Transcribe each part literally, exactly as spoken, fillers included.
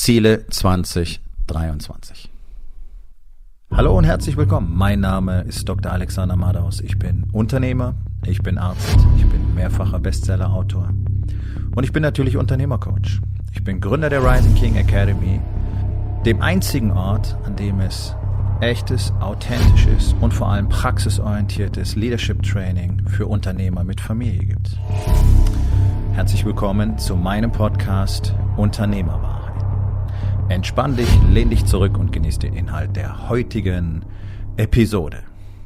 Ziele zwanzig dreiundzwanzig. Hallo und herzlich willkommen. Mein Name ist Doktor Alexander Madaus. Ich bin Unternehmer, ich bin Arzt, ich bin mehrfacher Bestseller-Autor und ich bin natürlich Unternehmercoach. Ich bin Gründer der Rising King Academy, dem einzigen Ort, an dem es echtes, authentisches und vor allem praxisorientiertes Leadership Training für Unternehmer mit Familie gibt. Herzlich willkommen zu meinem Podcast Unternehmerwahrheit. Entspann dich, lehn dich zurück und genieß den Inhalt der heutigen Episode.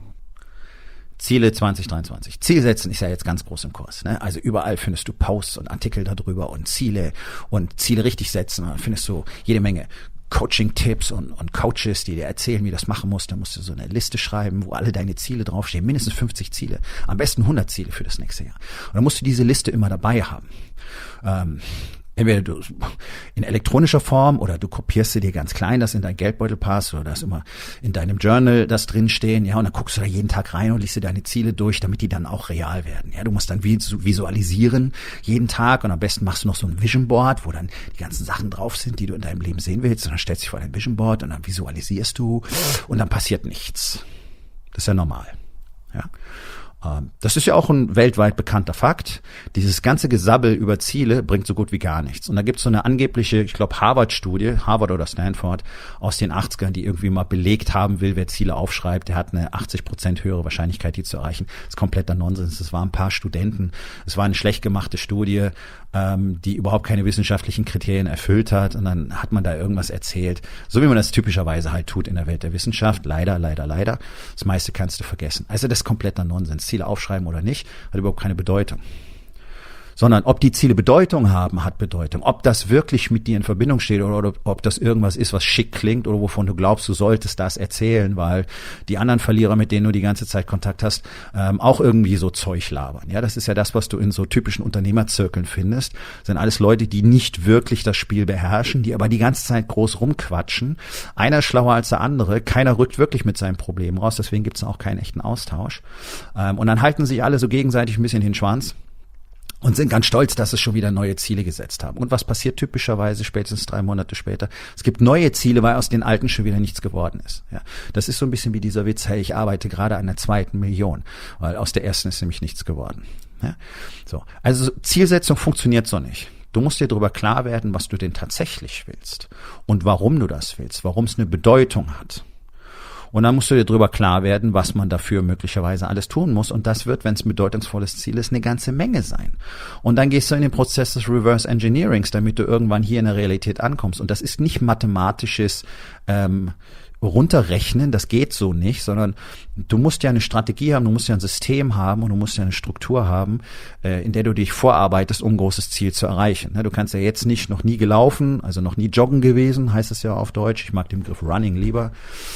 Ziele zwanzig dreiundzwanzig. Ziel setzen ist ja jetzt ganz groß im Kurs. Ne? Also überall findest du Posts und Artikel darüber und Ziele und Ziele richtig setzen. Da findest du jede Menge Coaching-Tipps und, und Coaches, die dir erzählen, wie du das machen musst. Da musst du so eine Liste schreiben, wo alle deine Ziele draufstehen. Mindestens fünfzig Ziele. Am besten hundert Ziele für das nächste Jahr. Und dann musst du diese Liste immer dabei haben. Ähm, Entweder du in elektronischer Form oder du kopierst sie dir ganz klein, das in dein Geldbeutel passt oder das immer in deinem Journal das drinstehen, ja, und dann guckst du da jeden Tag rein und liest dir deine Ziele durch, damit die dann auch real werden. Ja, du musst dann visualisieren jeden Tag und am besten machst du noch so ein Vision Board, wo dann die ganzen Sachen drauf sind, die du in deinem Leben sehen willst, und dann stellst du dich vor dein Vision Board und dann visualisierst du und dann passiert nichts. Das ist ja normal. Ja. Das ist ja auch ein weltweit bekannter Fakt. Dieses ganze Gesabbel über Ziele bringt so gut wie gar nichts. Und da gibt es so eine angebliche, ich glaube Harvard-Studie, Harvard oder Stanford, aus den achtzigern, die irgendwie mal belegt haben will, wer Ziele aufschreibt, der hat eine achtzig Prozent höhere Wahrscheinlichkeit, die zu erreichen. Das ist kompletter Nonsens. Es waren ein paar Studenten. Es war eine schlecht gemachte Studie, ähm, die überhaupt keine wissenschaftlichen Kriterien erfüllt hat. Und dann hat man da irgendwas erzählt. So wie man das typischerweise halt tut in der Welt der Wissenschaft. Leider, leider, leider. Das meiste kannst du vergessen. Also das ist kompletter Nonsens. Ziele aufschreiben oder nicht, hat überhaupt keine Bedeutung. Sondern ob die Ziele Bedeutung haben, hat Bedeutung. Ob das wirklich mit dir in Verbindung steht oder, oder ob das irgendwas ist, was schick klingt oder wovon du glaubst, du solltest das erzählen, weil die anderen Verlierer, mit denen du die ganze Zeit Kontakt hast, ähm, auch irgendwie so Zeug labern. Ja, das ist ja das, was du in so typischen Unternehmerzirkeln findest. Das sind alles Leute, die nicht wirklich das Spiel beherrschen, die aber die ganze Zeit groß rumquatschen. Einer ist schlauer als der andere. Keiner rückt wirklich mit seinem Problem raus. Deswegen gibt es auch keinen echten Austausch. Ähm, und dann halten sich alle so gegenseitig ein bisschen den Schwanz und sind ganz stolz, dass sie schon wieder neue Ziele gesetzt haben. Und was passiert typischerweise spätestens drei Monate später? Es gibt neue Ziele, weil aus den alten schon wieder nichts geworden ist. Ja, das ist so ein bisschen wie dieser Witz, hey, ich arbeite gerade an der zweiten Million, weil aus der ersten ist nämlich nichts geworden. Ja, so. Also Zielsetzung funktioniert so nicht. Du musst dir darüber klar werden, was du denn tatsächlich willst und warum du das willst, warum es eine Bedeutung hat. Und dann musst du dir darüber klar werden, was man dafür möglicherweise alles tun muss. Und das wird, wenn es ein bedeutungsvolles Ziel ist, eine ganze Menge sein. Und dann gehst du in den Prozess des Reverse Engineerings, damit du irgendwann hier in der Realität ankommst. Und das ist nicht mathematisches ähm, runterrechnen, das geht so nicht, sondern du musst ja eine Strategie haben, du musst ja ein System haben und du musst ja eine Struktur haben, äh, in der du dich vorarbeitest, um ein großes Ziel zu erreichen. Du kannst ja jetzt nicht noch nie gelaufen, also noch nie joggen gewesen, heißt es ja auf Deutsch. Ich mag den Begriff Running lieber.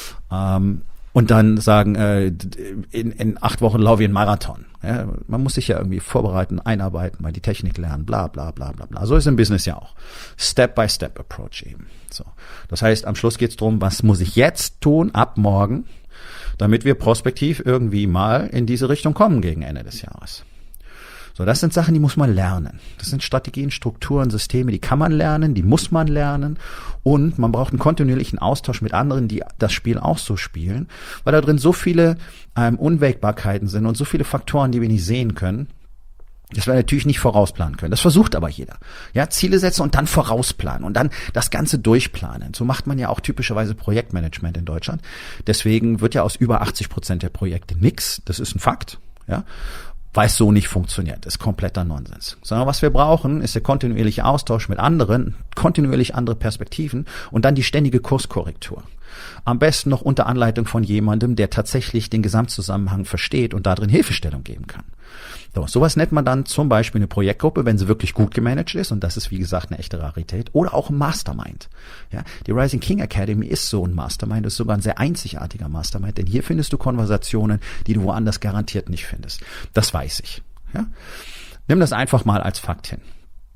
Ähm, und dann sagen, äh, in, in acht Wochen laufe ich einen Marathon. Ja, man muss sich ja irgendwie vorbereiten, einarbeiten, mal die Technik lernen, bla bla bla bla bla. So ist im Business ja auch. Step-by-Step-Approach eben. So. Das heißt, am Schluss geht es darum, was muss ich jetzt tun, ab morgen, damit wir prospektiv irgendwie mal in diese Richtung kommen gegen Ende des Jahres. So, das sind Sachen, die muss man lernen. Das sind Strategien, Strukturen, Systeme, die kann man lernen, die muss man lernen. Und man braucht einen kontinuierlichen Austausch mit anderen, die das Spiel auch so spielen, weil da drin so viele ähm, Unwägbarkeiten sind und so viele Faktoren, die wir nicht sehen können, dass wir natürlich nicht vorausplanen können. Das versucht aber jeder. Ja, Ziele setzen und dann vorausplanen und dann das Ganze durchplanen. So macht man ja auch typischerweise Projektmanagement in Deutschland. Deswegen wird ja aus über achtzig Prozent der Projekte nix. Das ist ein Fakt. Ja. Weil es so nicht funktioniert. Das ist kompletter Nonsens. Sondern was wir brauchen, ist der kontinuierliche Austausch mit anderen, kontinuierlich andere Perspektiven und dann die ständige Kurskorrektur. Am besten noch unter Anleitung von jemandem, der tatsächlich den Gesamtzusammenhang versteht und darin Hilfestellung geben kann. So, sowas nennt man dann zum Beispiel eine Projektgruppe, wenn sie wirklich gut gemanagt ist, und das ist wie gesagt eine echte Rarität, oder auch ein Mastermind. Ja, die Rising King Academy ist so ein Mastermind, ist sogar ein sehr einzigartiger Mastermind, denn hier findest du Konversationen, die du woanders garantiert nicht findest. Das weiß ich. Ja? Nimm das einfach mal als Fakt hin.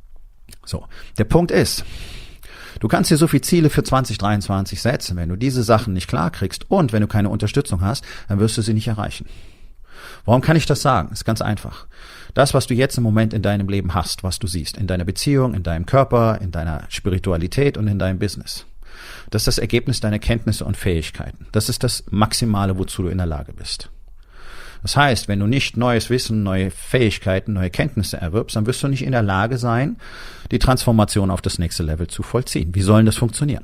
So, der Punkt ist, du kannst dir so viele Ziele für zwanzig dreiundzwanzig setzen. Wenn du diese Sachen nicht klar kriegst und wenn du keine Unterstützung hast, dann wirst du sie nicht erreichen. Warum kann ich das sagen? Ist ganz einfach. Das, was du jetzt im Moment in deinem Leben hast, was du siehst, in deiner Beziehung, in deinem Körper, in deiner Spiritualität und in deinem Business, das ist das Ergebnis deiner Kenntnisse und Fähigkeiten. Das ist das Maximale, wozu du in der Lage bist. Das heißt, wenn du nicht neues Wissen, neue Fähigkeiten, neue Kenntnisse erwirbst, dann wirst du nicht in der Lage sein, die Transformation auf das nächste Level zu vollziehen. Wie soll denn das funktionieren?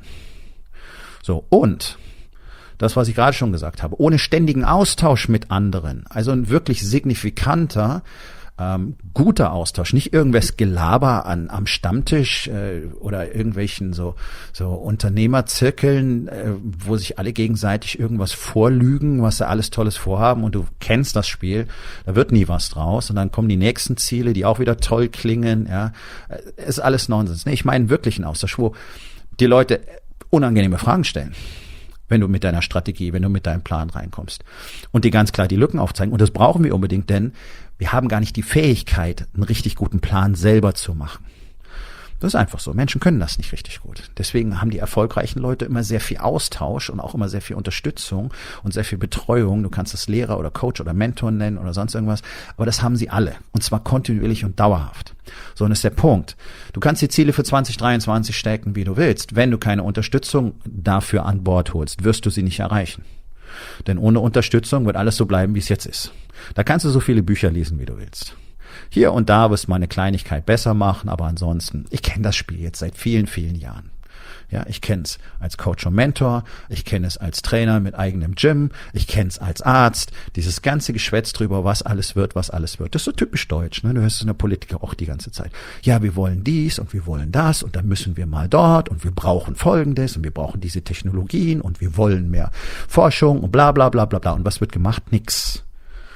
So, und das, was ich gerade schon gesagt habe, ohne ständigen Austausch mit anderen, also ein wirklich signifikanter, ähm, guter Austausch, nicht irgendwas Gelaber an, am Stammtisch äh, oder irgendwelchen so, so Unternehmerzirkeln, äh, wo sich alle gegenseitig irgendwas vorlügen, was sie alles Tolles vorhaben und du kennst das Spiel, da wird nie was draus und dann kommen die nächsten Ziele, die auch wieder toll klingen, ja, ist alles Nonsens. Nee, ich meine wirklich einen Austausch, wo die Leute unangenehme Fragen stellen, wenn du mit deiner Strategie, wenn du mit deinem Plan reinkommst und die ganz klar die Lücken aufzeigen. Und das brauchen wir unbedingt, denn wir haben gar nicht die Fähigkeit, einen richtig guten Plan selber zu machen. Das ist einfach so. Menschen können das nicht richtig gut. Deswegen haben die erfolgreichen Leute immer sehr viel Austausch und auch immer sehr viel Unterstützung und sehr viel Betreuung. Du kannst es Lehrer oder Coach oder Mentor nennen oder sonst irgendwas. Aber das haben sie alle. Und zwar kontinuierlich und dauerhaft. So, und das ist der Punkt. Du kannst die Ziele für zwanzig dreiundzwanzig stecken, wie du willst. Wenn du keine Unterstützung dafür an Bord holst, wirst du sie nicht erreichen. Denn ohne Unterstützung wird alles so bleiben, wie es jetzt ist. Da kannst du so viele Bücher lesen, wie du willst. Hier und da wirst du mal eine Kleinigkeit besser machen, aber ansonsten, ich kenne das Spiel jetzt seit vielen, vielen Jahren. Ja, ich kenne es als Coach und Mentor, ich kenne es als Trainer mit eigenem Gym, ich kenne es als Arzt, dieses ganze Geschwätz drüber, was alles wird, was alles wird. Das ist so typisch deutsch, ne? Du hörst es in der Politik auch die ganze Zeit. Ja, wir wollen dies und wir wollen das und dann müssen wir mal dort und wir brauchen Folgendes und wir brauchen diese Technologien und wir wollen mehr Forschung und bla bla bla bla bla. Und was wird gemacht? Nix.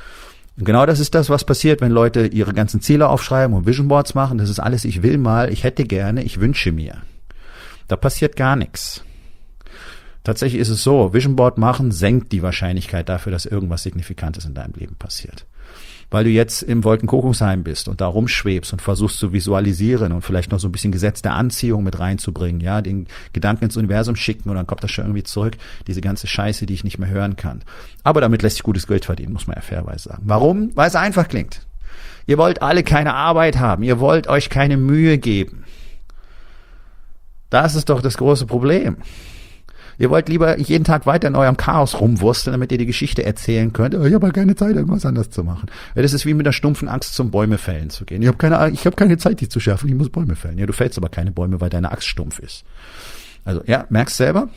Und genau das ist das, was passiert, wenn Leute ihre ganzen Ziele aufschreiben und Vision Boards machen. Das ist alles, ich will mal, ich hätte gerne, ich wünsche mir. Da passiert gar nichts. Tatsächlich ist es so, Vision Board machen senkt die Wahrscheinlichkeit dafür, dass irgendwas Signifikantes in deinem Leben passiert. Weil du jetzt im Wolkenkuckucksheim bist und da rumschwebst und versuchst zu visualisieren und vielleicht noch so ein bisschen Gesetz der Anziehung mit reinzubringen, ja, den Gedanken ins Universum schicken und dann kommt das schon irgendwie zurück, diese ganze Scheiße, die ich nicht mehr hören kann. Aber damit lässt sich gutes Geld verdienen, muss man ja fairerweise sagen. Warum? Weil es einfach klingt. Ihr wollt alle keine Arbeit haben, ihr wollt euch keine Mühe geben. Das ist doch das große Problem. Ihr wollt lieber jeden Tag weiter in eurem Chaos rumwursteln, damit ihr die Geschichte erzählen könnt. Oh, ich habe halt keine Zeit, irgendwas anders zu machen. Ja, das ist wie mit der stumpfen Angst, zum Bäume fällen zu gehen. Ich habe keine, ich habe keine Zeit, die zu schärfen. Ich muss Bäume fällen. Ja, du fällst aber keine Bäume, weil deine Axt stumpf ist. Also, ja, merkst selber?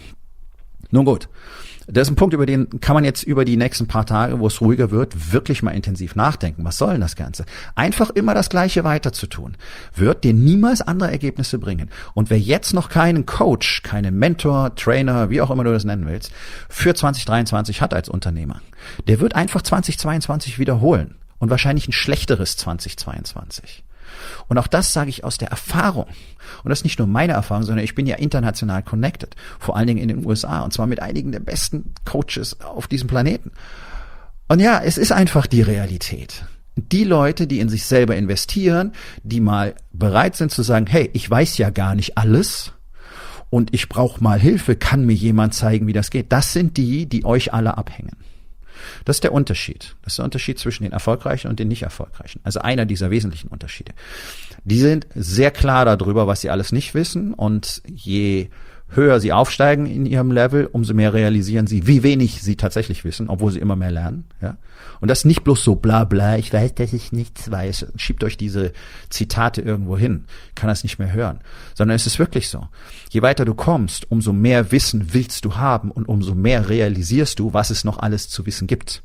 Nun gut. Das ist ein Punkt, über den kann man jetzt über die nächsten paar Tage, wo es ruhiger wird, wirklich mal intensiv nachdenken. Was soll denn das Ganze? Einfach immer das Gleiche weiter zu tun, wird dir niemals andere Ergebnisse bringen. Und wer jetzt noch keinen Coach, keinen Mentor, Trainer, wie auch immer du das nennen willst, für zwanzig dreiundzwanzig hat als Unternehmer, der wird einfach zwanzig zweiundzwanzig wiederholen und wahrscheinlich ein schlechteres zwanzig zweiundzwanzig. Und auch das sage ich aus der Erfahrung. Und das ist nicht nur meine Erfahrung, sondern ich bin ja international connected. Vor allen Dingen in den U S A. Und zwar mit einigen der besten Coaches auf diesem Planeten. Und ja, es ist einfach die Realität. Die Leute, die in sich selber investieren, die mal bereit sind zu sagen, hey, ich weiß ja gar nicht alles und ich brauche mal Hilfe, kann mir jemand zeigen, wie das geht. Das sind die, die euch alle abhängen. Das ist der Unterschied. Das ist der Unterschied zwischen den Erfolgreichen und den nicht Erfolgreichen. Also einer dieser wesentlichen Unterschiede. Die sind sehr klar darüber, was sie alles nicht wissen, und je höher sie aufsteigen in ihrem Level, umso mehr realisieren sie, wie wenig sie tatsächlich wissen, obwohl sie immer mehr lernen. Ja? Und das nicht bloß so bla bla, ich weiß, dass ich nichts weiß. Schiebt euch diese Zitate irgendwo hin. Ich kann das nicht mehr hören. Sondern es ist wirklich so. Je weiter du kommst, umso mehr Wissen willst du haben und umso mehr realisierst du, was es noch alles zu wissen gibt.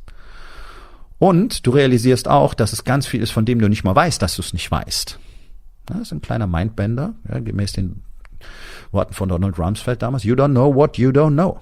Und du realisierst auch, dass es ganz viel ist, von dem du nicht mal weißt, dass du es nicht weißt. Das ist ein kleiner Mindbender, ja, gemäß den Worten von Donald Rumsfeld damals. You don't know what you don't know.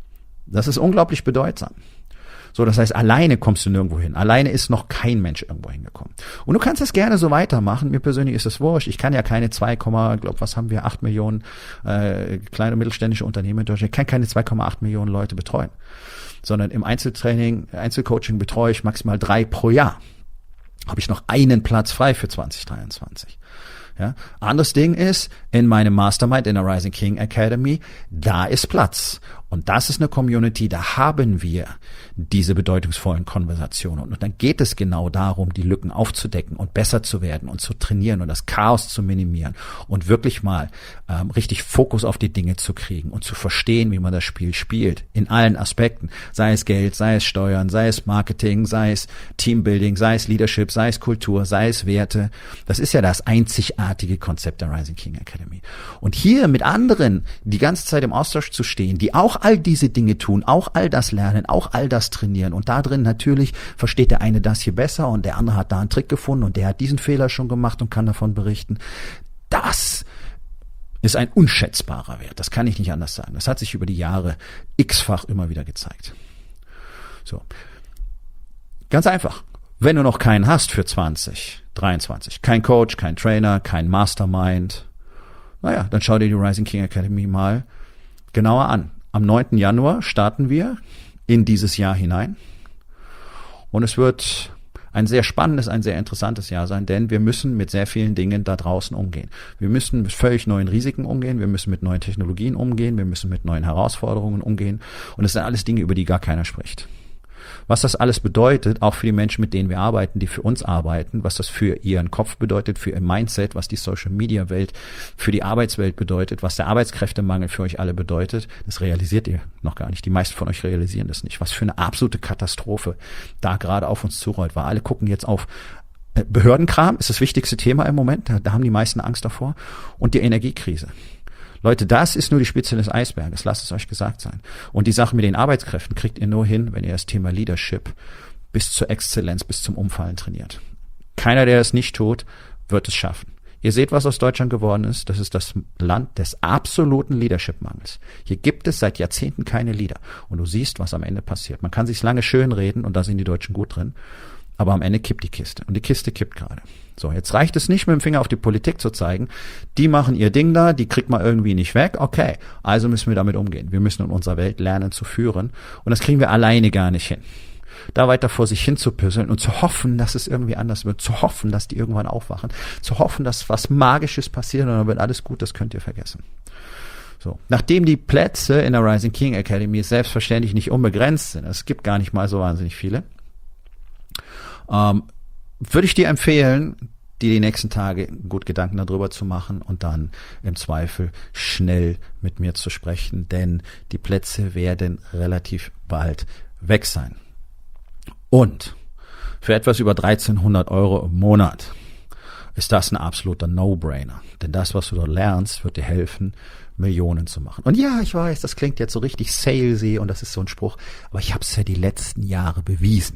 Das ist unglaublich bedeutsam. So, das heißt, alleine kommst du nirgendwo hin. Alleine ist noch kein Mensch irgendwo hingekommen. Und du kannst das gerne so weitermachen. Mir persönlich ist das wurscht. Ich kann ja keine zwei, glaub, was haben wir, acht Millionen äh, kleine und mittelständische Unternehmen in Deutschland. Ich kann keine zwei Komma acht Millionen Leute betreuen. Sondern im Einzeltraining, Einzelcoaching betreue ich maximal drei pro Jahr. Habe ich noch einen Platz frei für zwanzig dreiundzwanzig. Ja, anderes Ding ist, in meinem Mastermind in der Rising King Academy, da ist Platz. Und das ist eine Community, da haben wir diese bedeutungsvollen Konversationen. Und dann geht es genau darum, die Lücken aufzudecken und besser zu werden und zu trainieren und das Chaos zu minimieren und wirklich mal ähm, richtig Fokus auf die Dinge zu kriegen und zu verstehen, wie man das Spiel spielt. In allen Aspekten. Sei es Geld, sei es Steuern, sei es Marketing, sei es Teambuilding, sei es Leadership, sei es Kultur, sei es Werte. Das ist ja das einzigartige Konzept der Rising King Academy. Und hier mit anderen die ganze Zeit im Austausch zu stehen, die auch all diese Dinge tun, auch all das lernen, auch all das trainieren. Und da drin natürlich versteht der eine das hier besser und der andere hat da einen Trick gefunden und der hat diesen Fehler schon gemacht und kann davon berichten. Das ist ein unschätzbarer Wert. Das kann ich nicht anders sagen. Das hat sich über die Jahre x-fach immer wieder gezeigt. So. Ganz einfach. Wenn du noch keinen hast für zwanzig dreiundzwanzig, kein Coach, kein Trainer, kein Mastermind, naja, dann schau dir die Rising King Academy mal genauer an. Am neunten Januar starten wir in dieses Jahr hinein und es wird ein sehr spannendes, ein sehr interessantes Jahr sein, denn wir müssen mit sehr vielen Dingen da draußen umgehen. Wir müssen mit völlig neuen Risiken umgehen, wir müssen mit neuen Technologien umgehen, wir müssen mit neuen Herausforderungen umgehen und es sind alles Dinge, über die gar keiner spricht. Was das alles bedeutet, auch für die Menschen, mit denen wir arbeiten, die für uns arbeiten, was das für ihren Kopf bedeutet, für ihr Mindset, was die Social-Media-Welt für die Arbeitswelt bedeutet, was der Arbeitskräftemangel für euch alle bedeutet, das realisiert ihr noch gar nicht. Die meisten von euch realisieren das nicht. Was für eine absolute Katastrophe da gerade auf uns zurollt, weil alle gucken jetzt auf Behördenkram, ist das wichtigste Thema im Moment, da, da haben die meisten Angst davor, und die Energiekrise. Leute, das ist nur die Spitze des Eisberges, lasst es euch gesagt sein. Und die Sache mit den Arbeitskräften kriegt ihr nur hin, wenn ihr das Thema Leadership bis zur Exzellenz, bis zum Umfallen trainiert. Keiner, der es nicht tut, wird es schaffen. Ihr seht, was aus Deutschland geworden ist. Das ist das Land des absoluten Leadership-Mangels. Hier gibt es seit Jahrzehnten keine Leader. Und du siehst, was am Ende passiert. Man kann sich's lange schön reden und da sind die Deutschen gut drin. Aber am Ende kippt die Kiste. Und die Kiste kippt gerade. So, jetzt reicht es nicht, mit dem Finger auf die Politik zu zeigen. Die machen ihr Ding da, die kriegt man irgendwie nicht weg. Okay, also müssen wir damit umgehen. Wir müssen in unserer Welt lernen zu führen. Und das kriegen wir alleine gar nicht hin. Da weiter vor sich hin zu püsseln und zu hoffen, dass es irgendwie anders wird. Zu hoffen, dass die irgendwann aufwachen. Zu hoffen, dass was Magisches passiert und dann wird alles gut, das könnt ihr vergessen. So, nachdem die Plätze in der Rising King Academy selbstverständlich nicht unbegrenzt sind, es gibt gar nicht mal so wahnsinnig viele, Ähm, würde ich dir empfehlen, dir die nächsten Tage gut Gedanken darüber zu machen und dann im Zweifel schnell mit mir zu sprechen, denn die Plätze werden relativ bald weg sein. Und für etwas über dreizehnhundert Euro im Monat ist das ein absoluter No-Brainer. Denn das, was du dort lernst, wird dir helfen, Millionen zu machen. Und ja, ich weiß, das klingt jetzt so richtig salesy und das ist so ein Spruch, aber ich habe es ja die letzten Jahre bewiesen.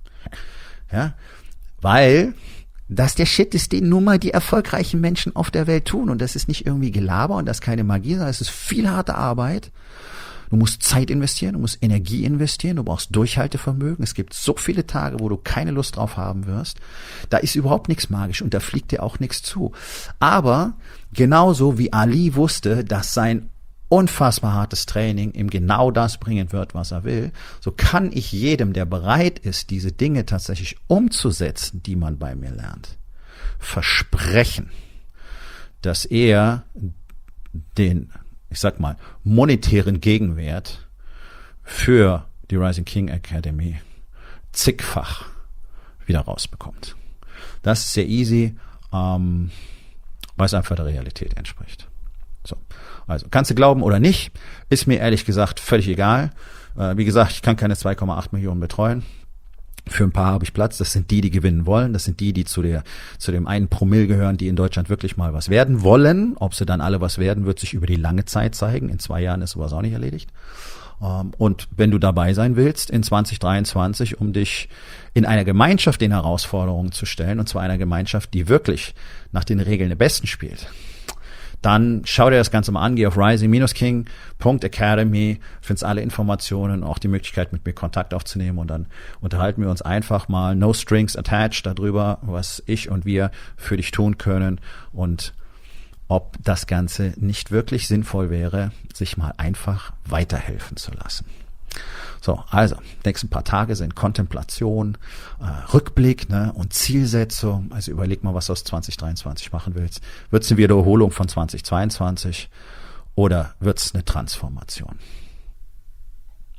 Ja, weil das der Shit ist, den nun mal die erfolgreichen Menschen auf der Welt tun. Und das ist nicht irgendwie Gelaber und das ist keine Magie, sondern es ist viel harte Arbeit. Du musst Zeit investieren, du musst Energie investieren, du brauchst Durchhaltevermögen. Es gibt so viele Tage, wo du keine Lust drauf haben wirst. Da ist überhaupt nichts magisch und da fliegt dir auch nichts zu. Aber genauso wie Ali wusste, dass sein unfassbar hartes Training ihm genau das bringen wird, was er will, so kann ich jedem, der bereit ist, diese Dinge tatsächlich umzusetzen, die man bei mir lernt, versprechen, dass er den, ich sag mal, monetären Gegenwert für die Rising King Academy zigfach wieder rausbekommt. Das ist sehr easy, ähm, weil es einfach der Realität entspricht. So. Also, kannst du glauben oder nicht, ist mir ehrlich gesagt völlig egal. Äh, wie gesagt, ich kann keine zwei Komma acht Millionen betreuen. Für ein paar habe ich Platz. Das sind die, die gewinnen wollen. Das sind die, die zu der, zu dem einen Promille gehören, die in Deutschland wirklich mal was werden wollen. Ob sie dann alle was werden, wird sich über die lange Zeit zeigen. In zwei Jahren ist sowas auch nicht erledigt. Ähm, und wenn du dabei sein willst in zwanzig dreiundzwanzig, um dich in einer Gemeinschaft den Herausforderungen zu stellen, und zwar einer Gemeinschaft, die wirklich nach den Regeln der Besten spielt, dann schau dir das Ganze mal an, geh auf rising king punkt academy, findest alle Informationen, auch die Möglichkeit, mit mir Kontakt aufzunehmen, und dann unterhalten wir uns einfach mal, no strings attached, darüber, was ich und wir für dich tun können und ob das Ganze nicht wirklich sinnvoll wäre, sich mal einfach weiterhelfen zu lassen. So, also, nächsten paar Tage sind Kontemplation, äh, Rückblick, ne, und Zielsetzung. Also überleg mal, was du aus zwanzig dreiundzwanzig machen willst. Wird es eine Wiederholung von zwanzig zweiundzwanzig oder wird es eine Transformation?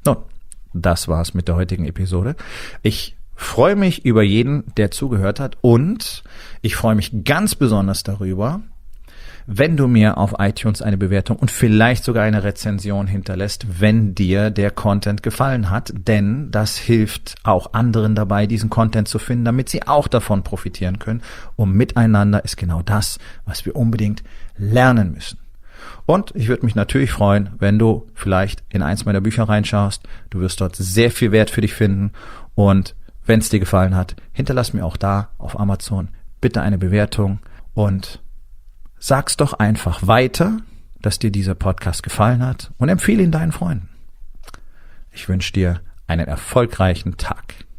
Nun, das war's mit der heutigen Episode. Ich freue mich über jeden, der zugehört hat, und ich freue mich ganz besonders darüber, wenn du mir auf iTunes eine Bewertung und vielleicht sogar eine Rezension hinterlässt, wenn dir der Content gefallen hat, denn das hilft auch anderen dabei, diesen Content zu finden, damit sie auch davon profitieren können. Und miteinander ist genau das, was wir unbedingt lernen müssen. Und ich würde mich natürlich freuen, wenn du vielleicht in eins meiner Bücher reinschaust. Du wirst dort sehr viel Wert für dich finden, und wenn es dir gefallen hat, hinterlass mir auch da auf Amazon bitte eine Bewertung und sag's doch einfach weiter, dass dir dieser Podcast gefallen hat, und empfehle ihn deinen Freunden. Ich wünsche dir einen erfolgreichen Tag.